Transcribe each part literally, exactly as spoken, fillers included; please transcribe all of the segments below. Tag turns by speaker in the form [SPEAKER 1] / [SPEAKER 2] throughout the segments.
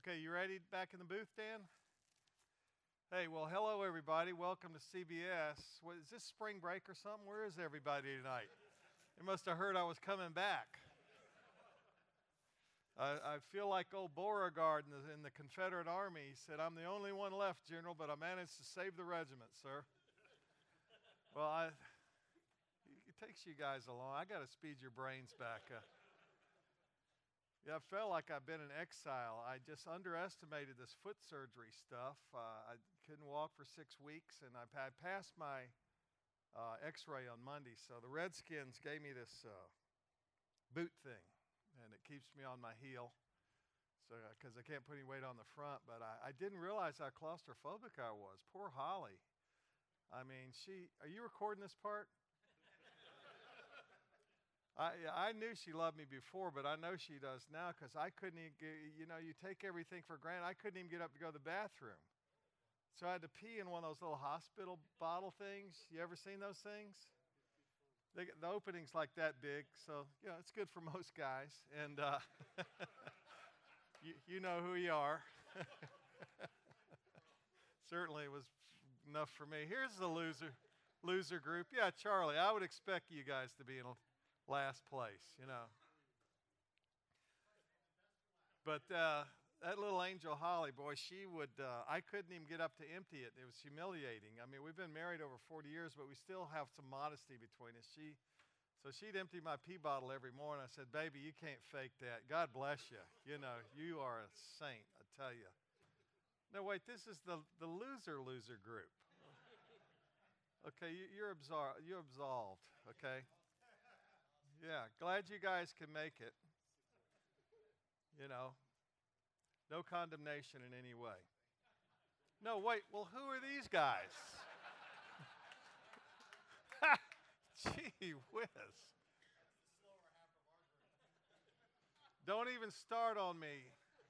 [SPEAKER 1] Okay, you ready back in the booth, Dan? Hey, well, hello, everybody. Welcome to C B S. What, is this spring break or something? Where is everybody tonight? They must have heard I was coming back. I, I feel like old Beauregard in the, in the Confederate Army. He said, "I'm the only one left, General, but I managed to save the regiment, sir." Well, I, it takes you guys along. I got to speed your brains back. Uh, Yeah, I felt like I've been in exile. I just underestimated this foot surgery stuff. Uh, I couldn't walk for six weeks, and I had passed my uh, x-ray on Monday. So the Redskins gave me this uh, boot thing, and it keeps me on my heel so because I can't put any weight on the front. But I, I didn't realize how claustrophobic I was. Poor Holly. I mean, she, are you recording this part? I, I knew she loved me before, but I know she does now because I couldn't even get, you know, you take everything for granted. I couldn't even get up to go to the bathroom. So I had to pee in one of those little hospital bottle things. You ever seen those things? They, the opening's like that big, so, you know, it's good for most guys. And uh, you, you know who you are. Certainly it was enough for me. Here's the loser, loser group. Yeah, Charlie, I would expect you guys to be in last place, you know. But uh, that little angel Holly, boy, she would, uh, I couldn't even get up to empty it. It was humiliating. I mean, we've been married over forty years, but we still have some modesty between us. She, so she'd empty my pee bottle every morning. I said, "Baby, you can't fake that. God bless you. You know, you are a saint, I tell you." No, wait, this is the, the loser, loser group. Okay, you, you're, absol- you're absolved, okay? Yeah, glad you guys can make it. You know, no condemnation in any way. No, wait, well, who are these guys? Gee whiz. Don't even start on me.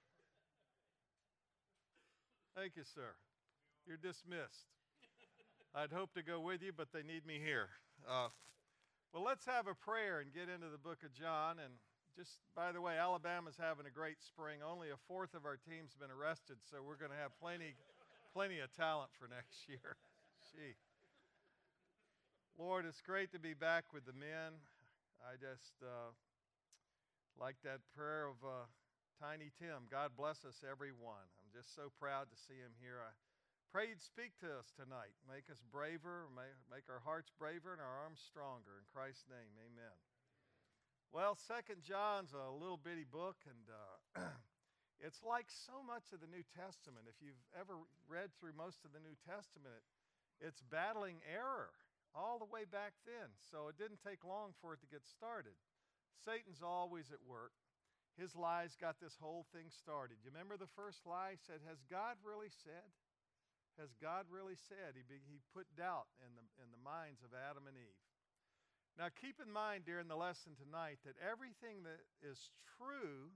[SPEAKER 1] Thank you, sir. You're dismissed. I'd hope to go with you, but they need me here. Uh, well, let's have a prayer and get into the book of John. And just, by the way, Alabama's having a great spring. Only a fourth of our team's been arrested, so we're going to have plenty, plenty of talent for next year. Gee. Lord, it's great to be back with the men. I just uh, like that prayer of uh, Tiny Tim. God bless us, everyone. I'm just so proud to see him here. I pray you'd speak to us tonight. Make us braver, make our hearts braver and our arms stronger. In Christ's name, amen. Well, Second John's a little bitty book, and uh, it's like so much of the New Testament. If you've ever read through most of the New Testament, it, it's battling error all the way back then. So it didn't take long for it to get started. Satan's always at work. His lies got this whole thing started. You remember the first lie? He said, "Has God really said?" Has God really said? He, be, he put doubt in the, in the minds of Adam and Eve. Now keep in mind during the lesson tonight that everything that is true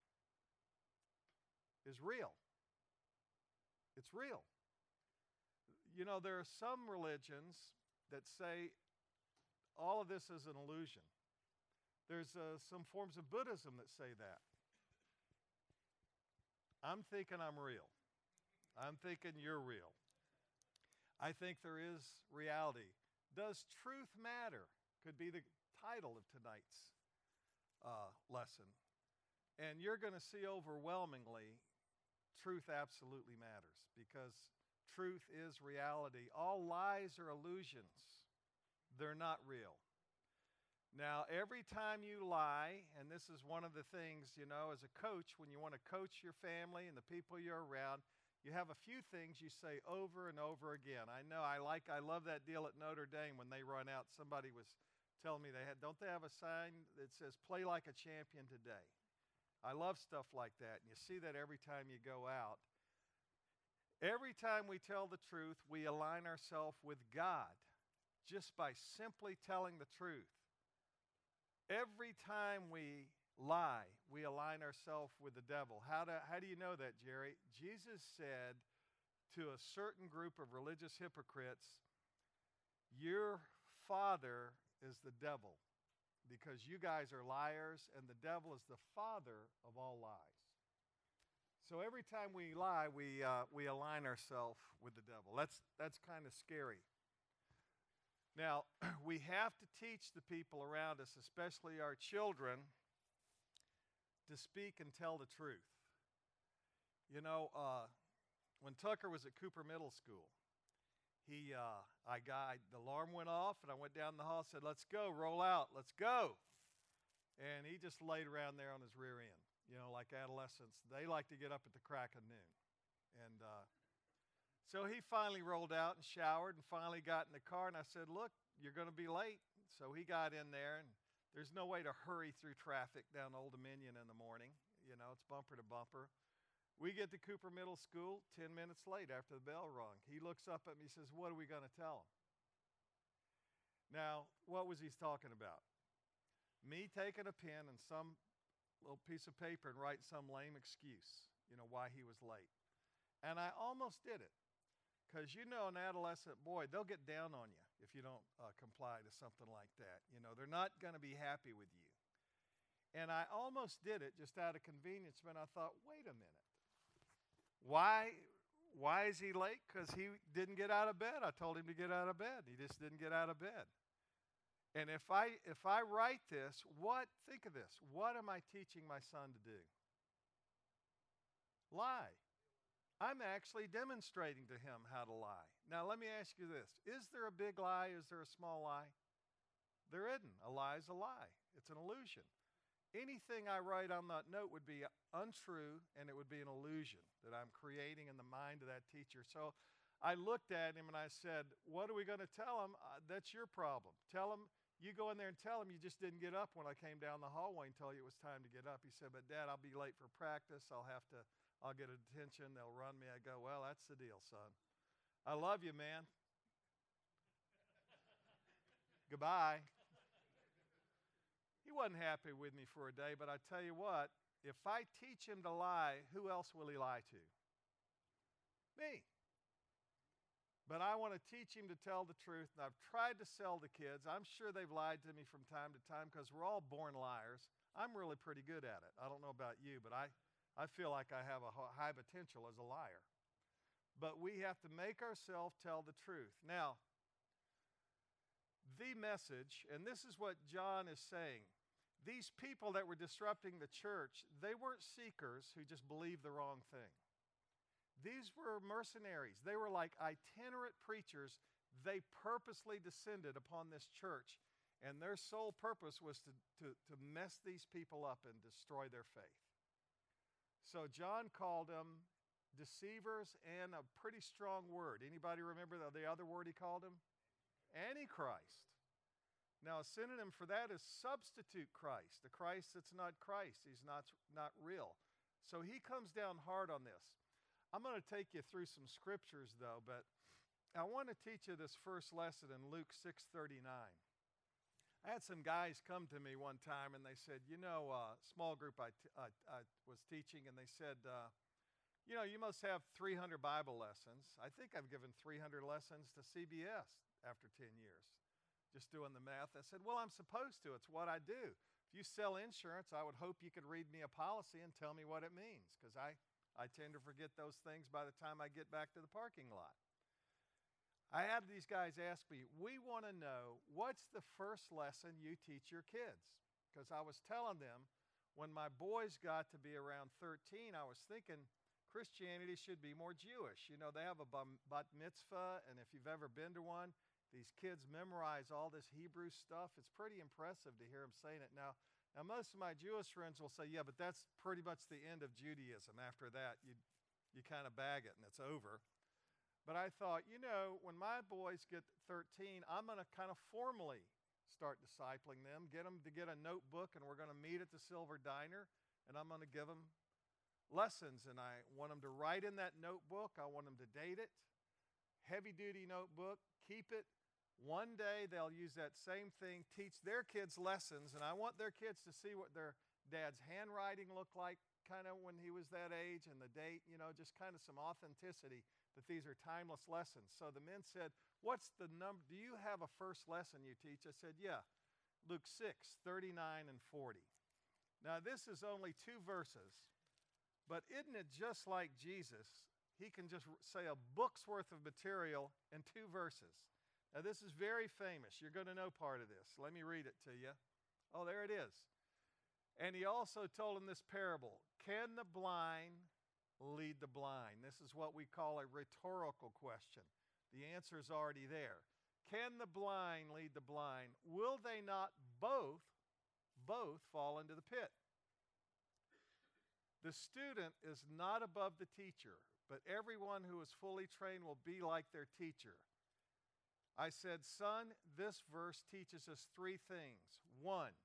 [SPEAKER 1] is real. It's real. You know, there are some religions that say all of this is an illusion. There's uh, some forms of Buddhism that say that. I'm thinking I'm real. I'm thinking you're real. I think there is reality. Does truth matter? Could be the title of tonight's uh, lesson. And you're going to see overwhelmingly, truth absolutely matters because truth is reality. All lies are illusions. They're not real. Now, every time you lie, and this is one of the things, you know, as a coach, when you want to coach your family and the people you're around, you have a few things you say over and over again. I know, I like, I love that deal at Notre Dame when they run out. Somebody was telling me they had, don't they have a sign that says, "Play like a champion today"? I love stuff like that, and you see that every time you go out. Every time we tell the truth, we align ourselves with God just by simply telling the truth. Every time we lie, we align ourselves with the devil. How do, how do you know that, Jerry? Jesus said to a certain group of religious hypocrites, "Your father is the devil because you guys are liars, and the devil is the father of all lies." So every time we lie, we, uh, we align ourselves with the devil. That's, that's kind of scary. Now, we have to teach the people around us, especially our children, to speak and tell the truth. You know, uh, when Tucker was at Cooper Middle School, he, uh, I got, the alarm went off, and I went down the hall and said, let's go, roll out, let's go. And he just laid around there on his rear end. You know, like adolescents, they like to get up at the crack of noon. And uh, so he finally rolled out and showered and finally got in the car, and I said, look, you're going to be late. So he got in there, and there's no way to hurry through traffic down Old Dominion in the morning. You know, it's bumper to bumper. We get to Cooper Middle School ten minutes late after the bell rung. He looks up at me and says, what are we going to tell him? Now, what was he talking about? Me taking a pen and some little piece of paper and writing some lame excuse, you know, why he was late. And I almost did it. Because you know an adolescent boy, they'll get down on you if you don't uh, comply to something like that. You know, they're not going to be happy with you. And I almost did it just out of convenience, but I thought, wait a minute. Why, why is he late? Because he didn't get out of bed. I told him to get out of bed. He just didn't get out of bed. And if I, if I write this, what, think of this, what am I teaching my son to do? Lie. I'm actually demonstrating to him how to lie. Now, let me ask you this. Is there a big lie? Is there a small lie? There isn't. A lie is a lie. It's an illusion. Anything I write on that note would be untrue, and it would be an illusion that I'm creating in the mind of that teacher. So I looked at him and I said, what are we going to tell him? Uh, that's your problem. Tell him, you go in there and tell him you just didn't get up when I came down the hallway and tell you it was time to get up. He said, but Dad, I'll be late for practice. I'll have to, I'll get a detention. They'll run me. I go, well, that's the deal, son. I love you, man. Goodbye. He wasn't happy with me for a day, but I tell you what, if I teach him to lie, who else will he lie to? Me. But I want to teach him to tell the truth, and I've tried to sell the kids. I'm sure they've lied to me from time to time because we're all born liars. I'm really pretty good at it. I don't know about you, but I, I feel like I have a high potential as a liar. But we have to make ourselves tell the truth. Now, the message, and this is what John is saying, these people that were disrupting the church, they weren't seekers who just believed the wrong thing. These were mercenaries. They were like itinerant preachers. They purposely descended upon this church, and their sole purpose was to, to, to mess these people up and destroy their faith. So John called them deceivers, and a pretty strong word. Anybody remember the, the other word he called them? Antichrist. Now, a synonym for that is substitute Christ, a Christ that's not Christ. He's not, not real. So he comes down hard on this. I'm going to take you through some scriptures, though, but I want to teach you this first lesson in Luke six thirty-nine. I had some guys come to me one time, and they said, you know, a uh, small group I, t- I, I was teaching, and they said, uh, you know, you must have three hundred Bible lessons. I think I've given three hundred lessons to C B S after ten years, just doing the math. I said, well, I'm supposed to. It's what I do. If you sell insurance, I would hope you could read me a policy and tell me what it means, because I... I tend to forget those things by the time I get back to the parking lot. I had these guys ask me, we want to know what's the first lesson you teach your kids? Because I was telling them when my boys got to be around thirteen, I was thinking Christianity should be more Jewish. You know, they have a bat mitzvah, and if you've ever been to one, these kids memorize all this Hebrew stuff. It's pretty impressive to hear them saying it. Now, Now, most of my Jewish friends will say, yeah, but that's pretty much the end of Judaism. After that, you, you kind of bag it and it's over. But I thought, you know, when my boys get thirteen, I'm going to kind of formally start discipling them, get them to get a notebook, and we're going to meet at the Silver Diner, and I'm going to give them lessons. And I want them to write in that notebook. I want them to date it. Heavy-duty notebook. Keep it. One day they'll use that same thing, teach their kids lessons, and I want their kids to see what their dad's handwriting looked like kind of when he was that age and the date, you know, just kind of some authenticity that these are timeless lessons. So the men said, what's the number? Do you have a first lesson you teach? I said, yeah, Luke six, thirty-nine and forty. Now this is only two verses, But isn't it just like Jesus? He can just say a book's worth of material in two verses. Now, this is very famous. You're going to know part of this. Let me read it to you. Oh, there it is. And he also told him this parable. Can the blind lead the blind? This is what we call a rhetorical question. The answer is already there. Can the blind lead the blind? Will they not both, both fall into the pit? The student is not above the teacher, but everyone who is fully trained will be like their teacher. I said, son, this verse teaches us three things. One,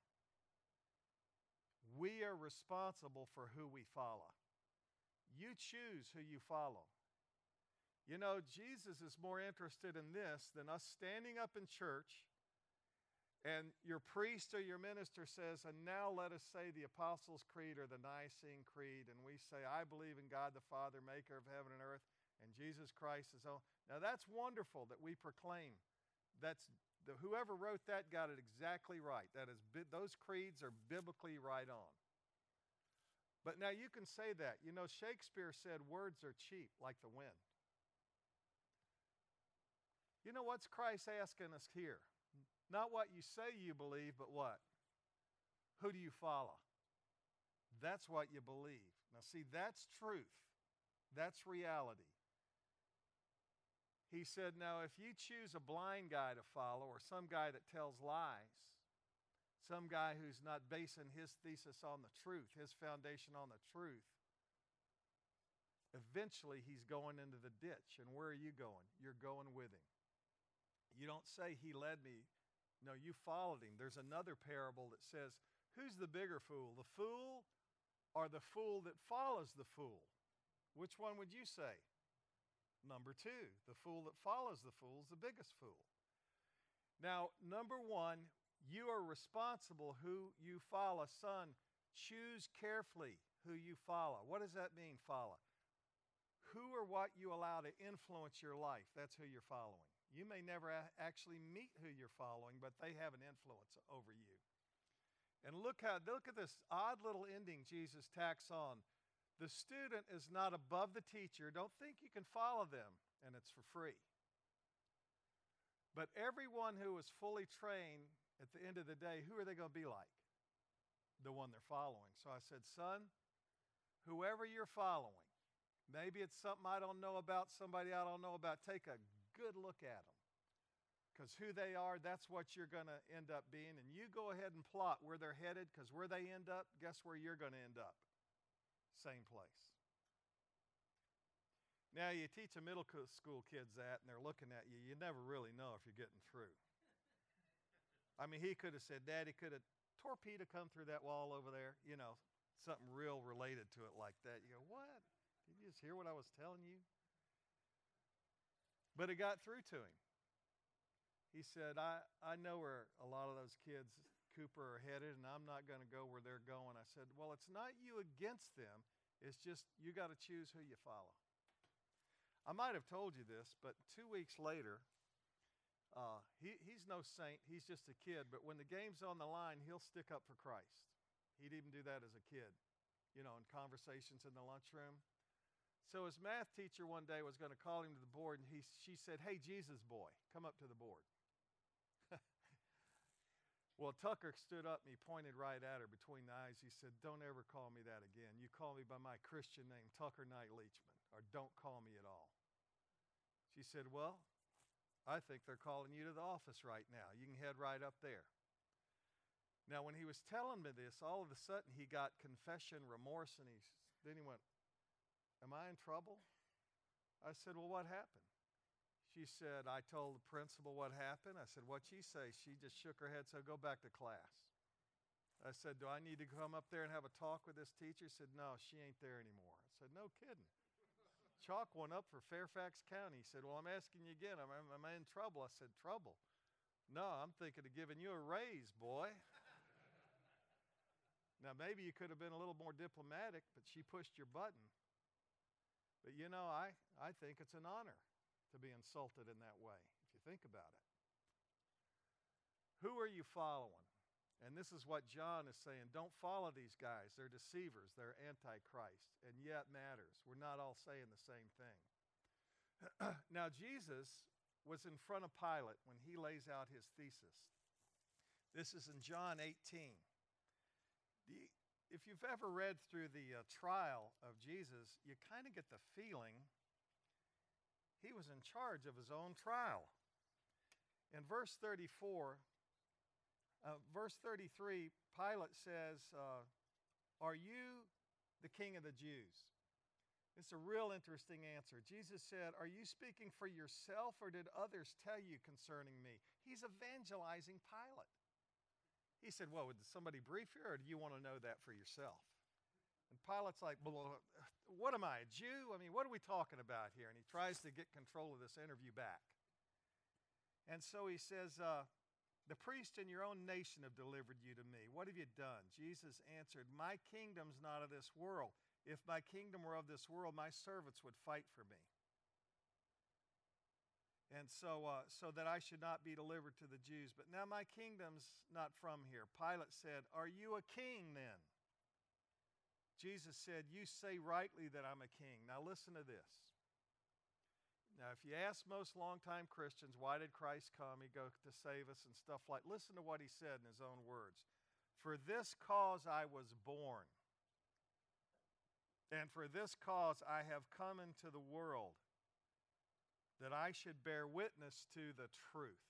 [SPEAKER 1] we are responsible for who we follow. You choose who you follow. You know, Jesus is more interested in this than us standing up in church and your priest or your minister says, and now let us say the Apostles' Creed or the Nicene Creed, and we say, I believe in God the Father, maker of heaven and earth, and Jesus Christ is all. Now that's wonderful that we proclaim. That's the, whoever wrote that got it exactly right. That is, those creeds are biblically right on. But now you can say that. You know, Shakespeare said words are cheap like the wind. You know, what's Christ asking us here? Not what you say you believe, but what? Who do you follow? That's what you believe. Now see, that's truth. That's reality. He said, now if you choose a blind guy to follow or some guy that tells lies, some guy who's not basing his thesis on the truth, his foundation on the truth, eventually he's going into the ditch. And where are you going? You're going with him. You don't say he led me. No, you followed him. There's another parable that says, who's the bigger fool, the fool or the fool that follows the fool? Which one would you say? Number two, the fool that follows the fool is the biggest fool. Now, number one, you are responsible who you follow. Son, choose carefully who you follow. What does that mean, follow? Who or what you allow to influence your life, that's who you're following. You may never a- actually meet who you're following, but they have an influence over you. And look how look at this odd little ending Jesus tacks on. The student is not above the teacher. Don't think you can follow them, and it's for free. But everyone who is fully trained, at the end of the day, who are they going to be like? The one they're following. So I said, son, whoever you're following, maybe it's something I don't know about, somebody I don't know about, take a good look at them. Because who they are, that's what you're going to end up being. And you go ahead and plot where they're headed, because where they end up, guess where you're going to end up? Same place. Now, you teach a middle school kids that, and they're looking at you. You never really know if you're getting through. I mean, he could have said, Daddy, could a torpedo come through that wall over there? You know, something real related to it like that. You go, what? Did you just hear what I was telling you? But it got through to him. He said, I, I know where a lot of those kids, Cooper, are headed, and I'm not going to go where they're going. I said, well, it's not you against them. It's just you got to choose who you follow. I might have told you this, but two weeks later, uh, he, he's no saint. He's just a kid. But when the game's on the line, he'll stick up for Christ. He'd even do that as a kid, you know, in conversations in the lunchroom. So his math teacher one day was going to call him to the board, and he, she said, hey, Jesus boy, come up to the board. Well, Tucker stood up and he pointed right at her between the eyes. He said, don't ever call me that again. You call me by my Christian name, Tucker Knight Leachman, or don't call me at all. She said, well, I think they're calling you to the office right now. You can head right up there. Now, when he was telling me this, all of a sudden he got confession, remorse, and he, then he went, am I in trouble? I said, well, what happened? She said, I told the principal what happened. I said, what'd she say? She just shook her head, said, go back to class. I said, do I need to come up there and have a talk with this teacher? She said, no, she ain't there anymore. I said, no kidding. Chalk one up for Fairfax County. He said, well, I'm asking you again, am I, am I in trouble? I said, trouble? No, I'm thinking of giving you a raise, boy. Now, maybe you could have been a little more diplomatic, but she pushed your button. But, you know, I, I think it's an honor to be insulted in that way, if you think about it. Who are you following? And this is what John is saying. Don't follow these guys. They're deceivers. They're antichrist. And yet matters. We're not all saying the same thing. Now, Jesus was in front of Pilate when he lays out his thesis. This is in John eighteen. The, if you've ever read through the uh, trial of Jesus, you kind of get the feeling he was in charge of his own trial. In verse thirty-four, uh, verse thirty-three, Pilate says, uh, "Are you the king of the Jews?" It's a real interesting answer. Jesus said, "Are you speaking for yourself, or did others tell you concerning me?" He's evangelizing Pilate. He said, "Well, did somebody brief you, or do you want to know that for yourself?" And Pilate's like, "Well, what am I, a Jew? I mean, what are we talking about here?" And he tries to get control of this interview back. And so he says, uh, "The priests in your own nation have delivered you to me. What have you done?" Jesus answered, "My kingdom's not of this world. If my kingdom were of this world, my servants would fight for me. And so, uh, so that I should not be delivered to the Jews. But now my kingdom's not from here." Pilate said, "Are you a king then?" Jesus said, "You say rightly that I'm a king." Now listen to this. Now, if you ask most longtime Christians, why did Christ come? He go to save us and stuff like, listen to what he said in his own words. "For this cause I was born, and for this cause I have come into the world, that I should bear witness to the truth."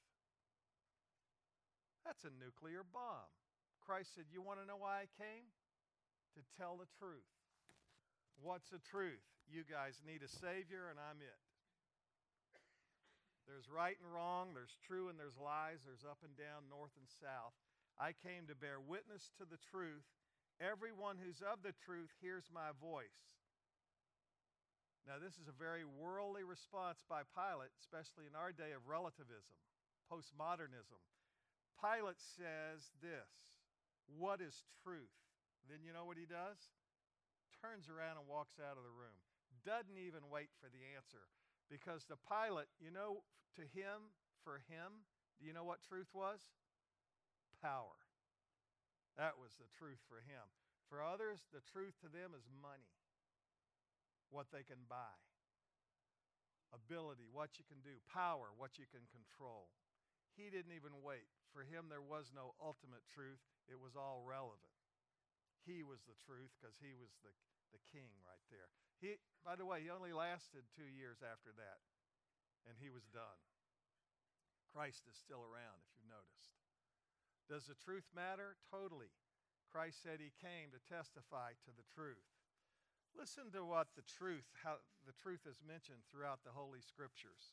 [SPEAKER 1] That's a nuclear bomb. Christ said, "You want to know why I came? To tell the truth." What's the truth? You guys need a Savior, and I'm it. There's right and wrong, there's true and there's lies, there's up and down, north and south. I came to bear witness to the truth. Everyone who's of the truth hears my voice. Now, this is a very worldly response by Pilate, especially in our day of relativism, postmodernism. Pilate says this, "What is truth?" Then you know what he does? Turns around and walks out of the room. Doesn't even wait for the answer. Because the Pilate, you know, to him, for him, do you know what truth was? Power. That was the truth for him. For others, the truth to them is money. What they can buy. Ability, what you can do. Power, what you can control. He didn't even wait. For him, there was no ultimate truth. It was all relevant. He was the truth because he was the, the king right there. He, by the way, he only lasted two years after that, and he was done. Christ is still around, if you've noticed. Does the truth matter? Totally. Christ said he came to testify to the truth. Listen to what the truth, how the truth is mentioned throughout the Holy Scriptures.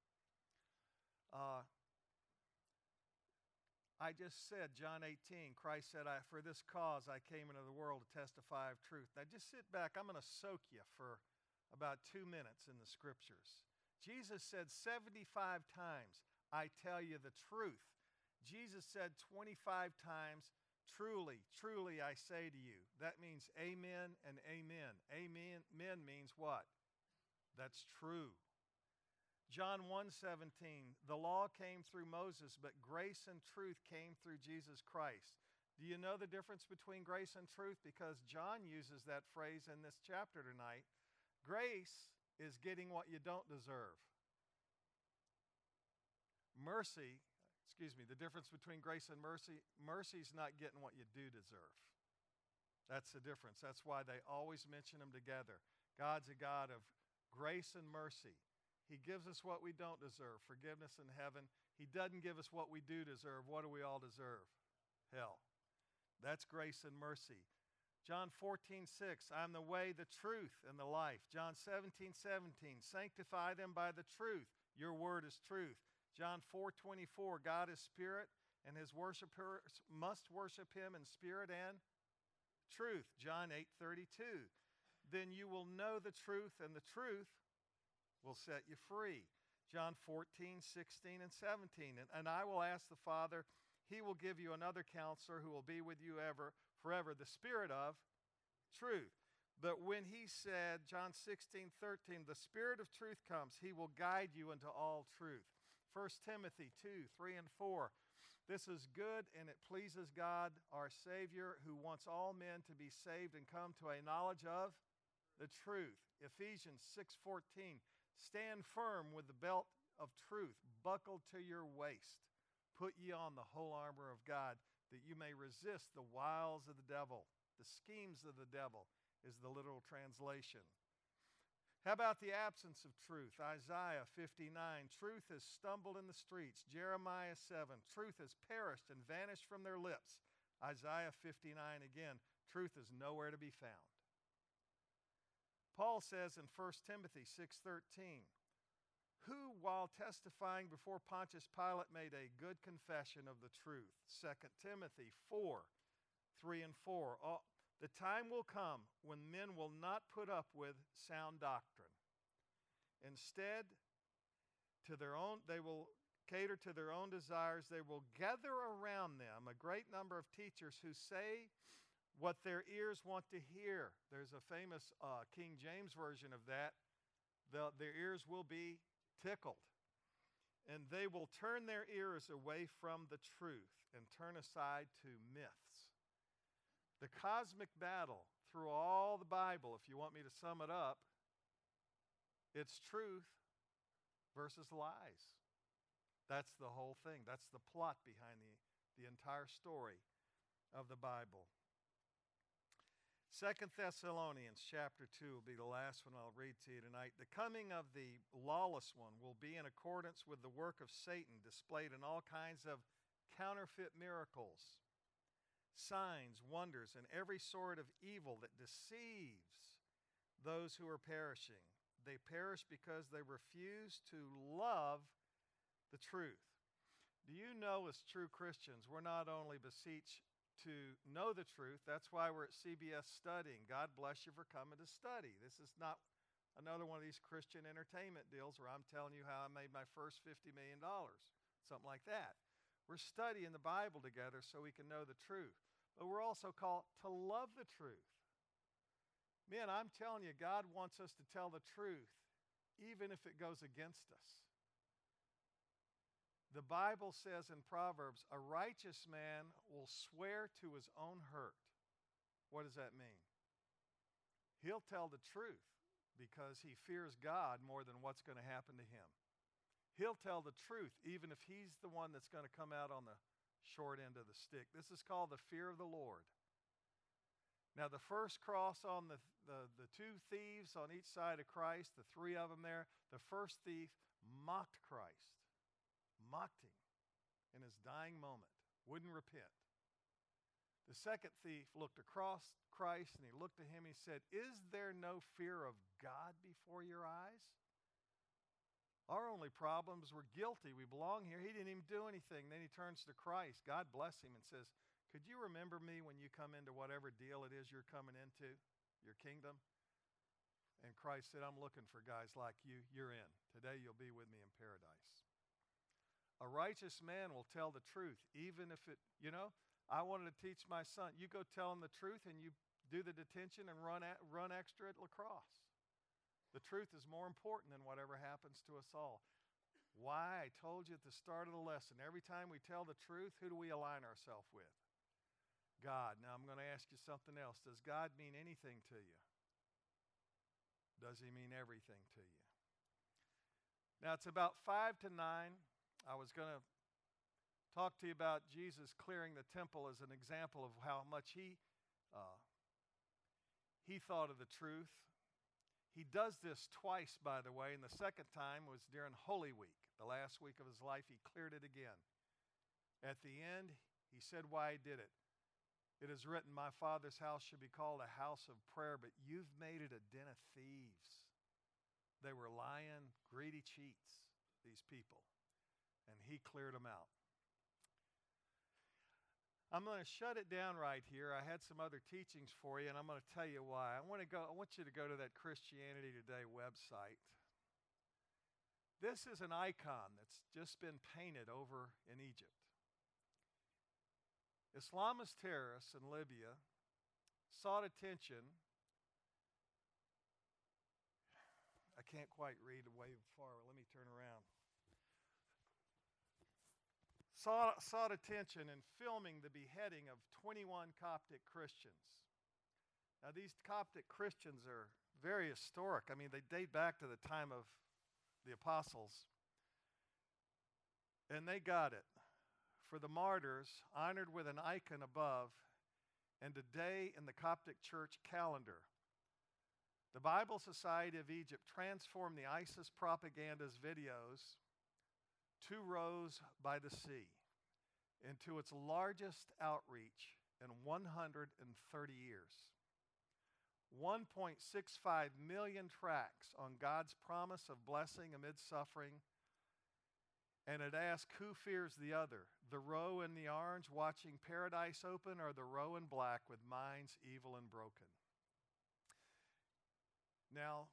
[SPEAKER 1] Uh, I just said, John eighteen, Christ said, I, "For this cause I came into the world to testify of truth." Now just sit back. I'm going to soak you for about two minutes in the Scriptures. Jesus said seventy-five times, "I tell you the truth." Jesus said twenty-five times, "Truly, truly I say to you." That means amen and amen. Amen, amen means what? That's true. John one seventeen, "The law came through Moses, but grace and truth came through Jesus Christ." Do you know the difference between grace and truth? Because John uses that phrase in this chapter tonight. Grace is getting what you don't deserve. Mercy, excuse me, the difference between grace and mercy, mercy is not getting what you do deserve. That's the difference. That's why they always mention them together. God's a God of grace and mercy. He gives us what we don't deserve, forgiveness in heaven. He doesn't give us what we do deserve. What do we all deserve? Hell. That's grace and mercy. John fourteen six, "I'm the way, the truth, and the life." John seventeen seventeen, "Sanctify them by the truth. Your word is truth." John four twenty-four, "God is spirit, and his worshipers must worship him in spirit and truth." John eight thirty-two, "Then you will know the truth, and the truth will set you free." John fourteen sixteen and seventeen, and, and "I will ask the Father, he will give you another counselor who will be with you ever, forever, the Spirit of truth." But when he said, John sixteen thirteen, "The Spirit of truth comes, he will guide you into all truth." First Timothy two three and four, This is good, and it pleases God, our Savior, who wants all men to be saved and come to a knowledge of the truth. Ephesians six fourteen, stand firm with the belt of truth buckled to your waist. Put ye on the whole armor of God, that you may resist the wiles of the devil. The schemes of the devil is the literal translation. How about the absence of truth? Isaiah fifty-nine, truth has stumbled in the streets. Jeremiah seven, truth has perished and vanished from their lips. Isaiah fifty-nine again, truth is nowhere to be found. Paul says in First Timothy six thirteen, who, while testifying before Pontius Pilate, made a good confession of the truth. Second Timothy four three and four, all, the time will come when men will not put up with sound doctrine. Instead, to their own, they will cater to their own desires. They will gather around them a great number of teachers who say what their ears want to hear. There's a famous uh, King James version of that. The, their ears will be tickled. And they will turn their ears away from the truth and turn aside to myths. The cosmic battle through all the Bible, if you want me to sum it up, it's truth versus lies. That's the whole thing. That's the plot behind the, the entire story of the Bible. Second Thessalonians chapter two will be the last one I'll read to you tonight. The coming of the lawless one will be in accordance with the work of Satan, displayed in all kinds of counterfeit miracles, signs, wonders, and every sort of evil that deceives those who are perishing. They perish because they refuse to love the truth. Do you know, as true Christians, we're not only beseech to know the truth, that's why we're at C B S studying. God bless you for coming to study. This is not another one of these Christian entertainment deals where I'm telling you how I made my first fifty million dollars, something like that. We're studying the Bible together so we can know the truth. But we're also called to love the truth. Man, I'm telling you, God wants us to tell the truth, even if it goes against us. The Bible says in Proverbs, a righteous man will swear to his own hurt. What does that mean? He'll tell the truth because he fears God more than what's going to happen to him. He'll tell the truth even if he's the one that's going to come out on the short end of the stick. This is called the fear of the Lord. Now, the first cross on the, the, the two thieves on each side of Christ, the three of them there, the first thief mocked Christ, mocked him in his dying moment, wouldn't repent. The second thief looked across Christ and he looked at him and he said, is there no fear of God before your eyes? Our only problem is we're guilty. We belong here. He didn't even do anything. Then he turns to Christ, God bless him, and says, could you remember me when you come into whatever deal it is you're coming into, your kingdom? And Christ said, I'm looking for guys like you. You're in. Today you'll be with me in paradise. A righteous man will tell the truth, even if it, you know, I wanted to teach my son, you go tell him the truth and you do the detention and run, at, run extra at lacrosse. The truth is more important than whatever happens to us all. Why? I told you at the start of the lesson, every time we tell the truth, who do we align ourselves with? God. Now I'm going to ask you something else. Does God mean anything to you? Does he mean everything to you? Now it's about five to nine. I was going to talk to you about Jesus clearing the temple as an example of how much he, uh, he thought of the truth. He does this twice, by the way, and the second time was during Holy Week. The last week of his life, he cleared it again. At the end, he said why he did it. It is written, my Father's house should be called a house of prayer, but you've made it a den of thieves. They were lying, greedy cheats, these people. And he cleared them out. I'm going to shut it down right here. I had some other teachings for you, and I'm going to tell you why. I want to go. I want you to go to that Christianity Today website. This is an icon that's just been painted over in Egypt. Islamist terrorists in Libya sought attention. I can't quite read way far. Let me turn around. sought, sought attention in filming the beheading of twenty-one Coptic Christians. Now, these Coptic Christians are very historic. I mean, they date back to the time of the apostles. And they got it. For the martyrs, honored with an icon above, and a day in the Coptic Church calendar. The Bible Society of Egypt transformed the ISIS propaganda's videos, Two Rows by the Sea, into its largest outreach in one hundred thirty years. one point six five million tracts on God's promise of blessing amid suffering. And it asked, who fears the other? The row in the orange watching paradise open, or the row in black with minds evil and broken? Now,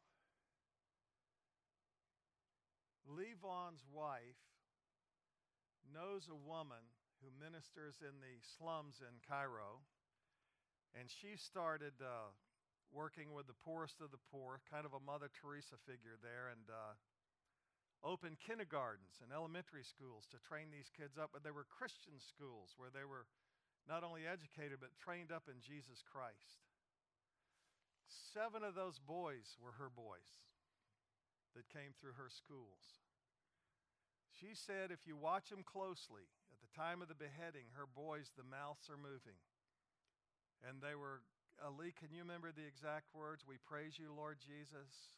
[SPEAKER 1] Lee Vaughn's wife knows a woman who ministers in the slums in Cairo, and she started uh, working with the poorest of the poor, kind of a Mother Teresa figure there, and uh, opened kindergartens and elementary schools to train these kids up. But they were Christian schools where they were not only educated but trained up in Jesus Christ. Seven of those boys were her boys that came through her schools. She said if you watch them closely, at the time of the beheading, her boys, the mouths are moving. And they were, Ali, can you remember the exact words? We praise you, Lord Jesus.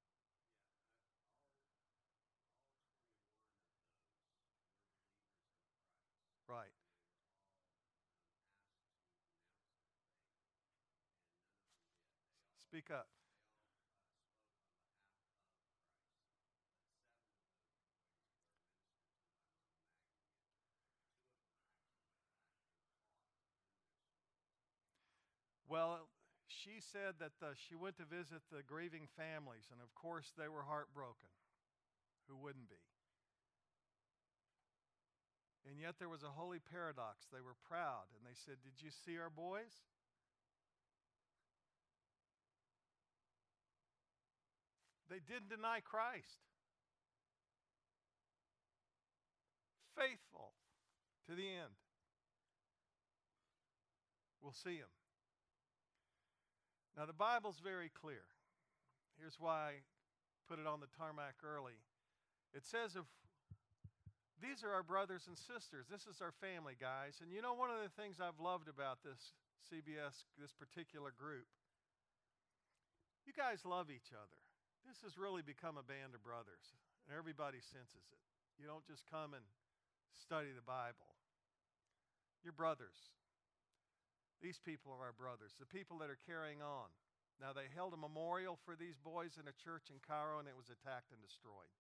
[SPEAKER 1] Right. Speak up. Well, she said that uh, she went to visit the grieving families, and of course they were heartbroken. Who wouldn't be? And yet there was a holy paradox. They were proud, and they said, did you see our boys? They didn't deny Christ. Faithful to the end. We'll see him. Now, the Bible's very clear. Here's why I put it on the tarmac early. It says if these are our brothers and sisters. This is our family, guys. And you know, one of the things I've loved about this C B S, this particular group, you guys love each other. This has really become a band of brothers, and everybody senses it. You don't just come and study the Bible. You're brothers. These people are our brothers, the people that are carrying on. Now, they held a memorial for these boys in a church in Cairo, and it was attacked and destroyed.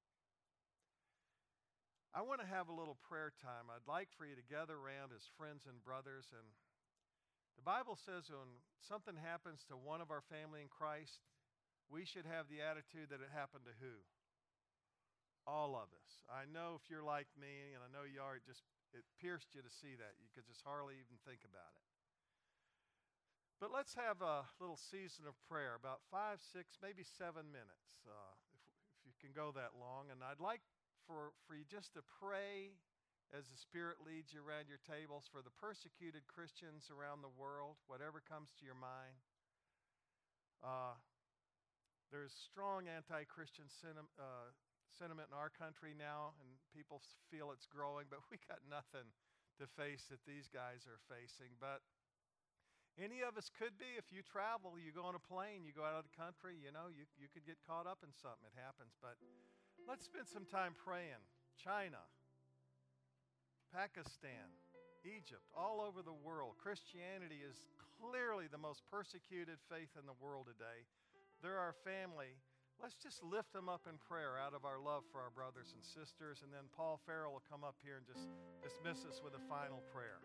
[SPEAKER 1] I want to have a little prayer time. I'd like for you to gather around as friends and brothers. And the Bible says when something happens to one of our family in Christ, we should have the attitude that it happened to who? All of us. I know if you're like me, and I know you are, it just it pierced you to see that. You could just hardly even think about it. But let's have a little season of prayer, about five, six, maybe seven minutes, uh, if, if you can go that long. And I'd like for, for you just to pray as the Spirit leads you around your tables for the persecuted Christians around the world, whatever comes to your mind. Uh, there's strong anti-Christian sentiment, uh, sentiment in our country now, and people feel it's growing, but we got nothing to face that these guys are facing. But any of us could be. If you travel, you go on a plane, you go out of the country, you know, you, you could get caught up in something. It happens. But let's spend some time praying. China, Pakistan, Egypt, all over the world. Christianity is clearly the most persecuted faith in the world today. They're our family. Let's just lift them up in prayer out of our love for our brothers and sisters. And then Paul Farrell will come up here and just dismiss us with a final prayer.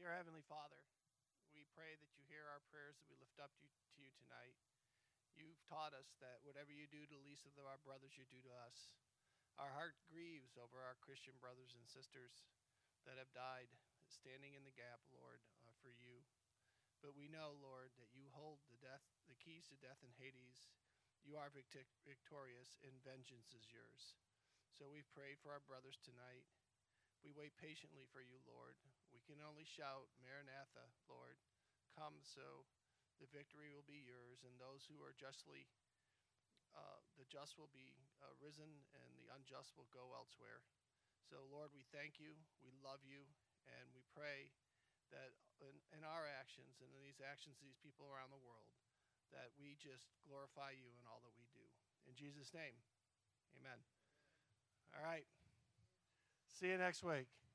[SPEAKER 2] Dear Heavenly Father, we pray that you hear our prayers that we lift up to you, to you tonight. You've taught us that whatever you do to the least of our brothers, you do to us. Our heart grieves over our Christian brothers and sisters that have died, standing in the gap, Lord, uh, for you. But we know, Lord, that you hold the death, the keys to death and Hades. You are victi- victorious, and vengeance is yours. So we've prayed for our brothers tonight. We wait patiently for you, Lord. We can only shout, Maranatha, Lord. Come, so the victory will be yours, and those who are justly, uh, the just will be uh, risen, and the unjust will go elsewhere. So, Lord, we thank you, we love you, and we pray that in, in our actions and in these actions of these people around the world, that we just glorify you in all that we do. In Jesus' name, amen. All right. See you next week.